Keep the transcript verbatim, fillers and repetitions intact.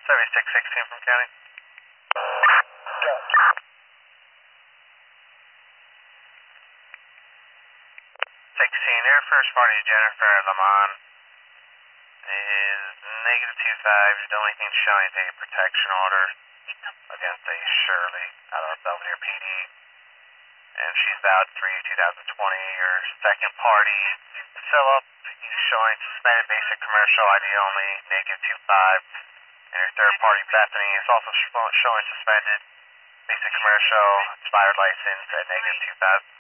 seventy-six sixteen from county. sixteen, Air First Party Jennifer Lamont is negative two five. The only thing showing is a protection order against a Shirley out of Belvedere P D. And she's about three twenty twenty. Your second party, Philip, he's showing suspended basic commercial I D only, negative two five. And your third party, Bethany, is also showing suspended basic commercial, expired license at negative two five.